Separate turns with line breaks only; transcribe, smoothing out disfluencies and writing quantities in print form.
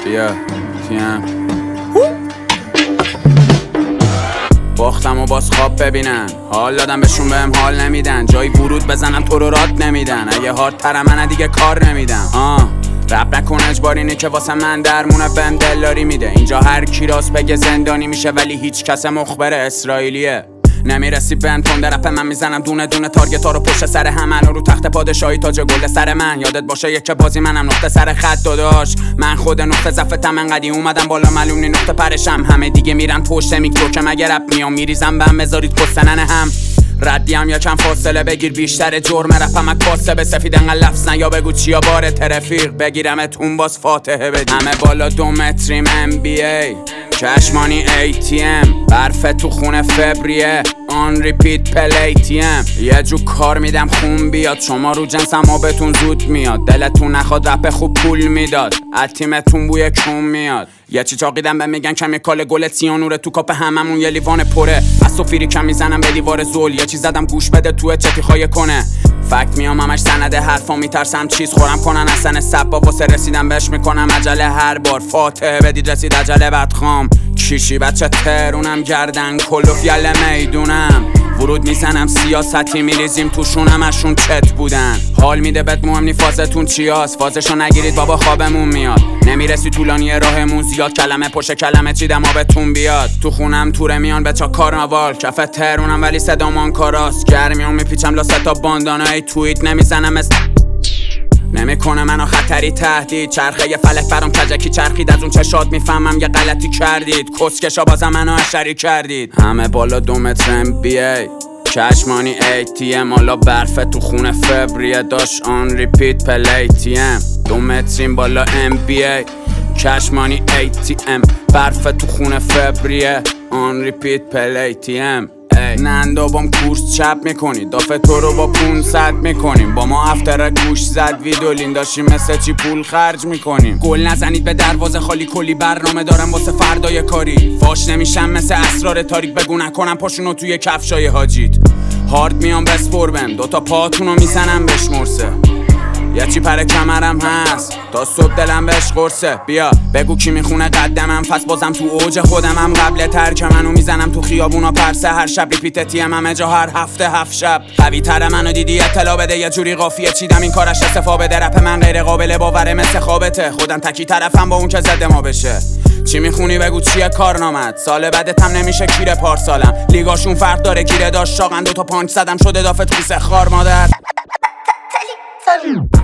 بیا تیم باختم و باز خواب ببینن، حال دادم بهشون بهم حال نمیدن، جایی ورود بزنم تو رو راد نمیدن، اگه هارد تر من دیگه کار نمیدم. رب نکن اجبارینه که واسه من درمونه بهم دلداری میده. اینجا هر کی راست بگه زندانی میشه، ولی هیچ کس مخبر اسرائیلیه. نمیرسی بهم تند رپ من میزنم دونه دونه تارگت ها رو پشت سر هم، الان رو تخت پادشاهی تاج گل سر من. یادت باشه یک بازی منم نقطه سر خط داداش، من خود نقطه ضعفتم انقدی اومدم بالا معلوم نی نقطه پرشم. همه دیگه میرن پشت میکرو که مگه رپ میام میریزم بهم بذارید پستنن هم. ردیم یا چند فاصله بگیر بیشتر جرم رپم از کاسه به سفید انقدر لفظ نه یا بگو چیا باره ترفیق بگیرمتون باز فاتحه بدی. همه بالا 2 متریم NBA چشمانی ATM برف تو خونه فبریه آن ریپیت پلی TM یه جو کار میدم خون بیاد، شما رو جنسم بهتون زود میاد، دلتون نخواد رپ خوب پول میداد، از تیمتون بوی کون میاد. یه چی چاقیدم به میگن کمیکال گل سیانوره تو کاپ هممون یه لیوان پره، از سفیری کم میزنم به دیوار زول، یه چی زدم گوش بده تو چتی خواهی کنه. فکت میام همش سند حرفا میترسم چیز خورم کنن اصلا سبا واسه رسیدم بهش میکنم عجله هر بار فاتحه بدید رسید عجله بدخام کیشی بچه ترونم گردن کلوف یله میدونم ورود میزنم سیاستی میریزیم توشون همشون چت بودن. حال میده بهت مهم نی فازتون چیاست، فازشو نگیرید بابا خوابمون میاد، نمیرسی طولانی راهمون زیاد، کلمه پشت کلمه چیدم آبتون بیاد. تو خونم توره میان بچا کارناوال کف ترونم ولی صدامان کاراست، گرمیون میپیچم لاسه تا باندانای توییت نمیزنم نمیکنه منو خطری تهدید، چرخه یه فلک برام کجکی چرخید، از اون چشات میفهمم یه غلطی کردید، کسکشا بازم منو اشری کردید. همه بالا 2 متر NBA چشمانی ATM حالا برف تو خونه فبریه داشت آن ریپیت پلی TM 2 متریم بالا NBA چشمانی ATM برف تو خونه فبریه آن ریپیت پلی TM نندا بام کورس چپ میکنی دافه تو رو با 500 میکنیم، با ما افتر گوش زد ویدولین داشتیم مثل چی پول خرج میکنیم. گل نزنید به دروازه خالی کلی برنامه دارم واسه فردای کاری، فاش نمیشم مثل اسرار تاریک بگو نکنم پاشونو توی کفشای حاجیت. هارد میام بسپر بهم 2 تا پاتونو میزنم بشمرسه، یه چی پر کمرم هست تا صبح دلم بهش قرصه. بیا بگو کی میخونه قدمم پس بازم تو اوج خودمم، قبل ترک منو میزنم تو خیابونا پرسه، هر شب ریپیت تیم همه جا هر هفته 7 شب. قوی تر منو دیدی اطلاع بده، یه جوری قافیه چیدم این کارش استفا بده، رپ من غیر قابل باوره مثل خوابته، خودم تکی طرفم با اون که زده ما بشه. چی میخونی بگو چیه کارنامت، سال بعدت هم نمیشه کیره پارسالم، لیگاشون فرق داره گیره داشت شاقن 2 تا پانچ زدم شده دافت کوسه خار مادر.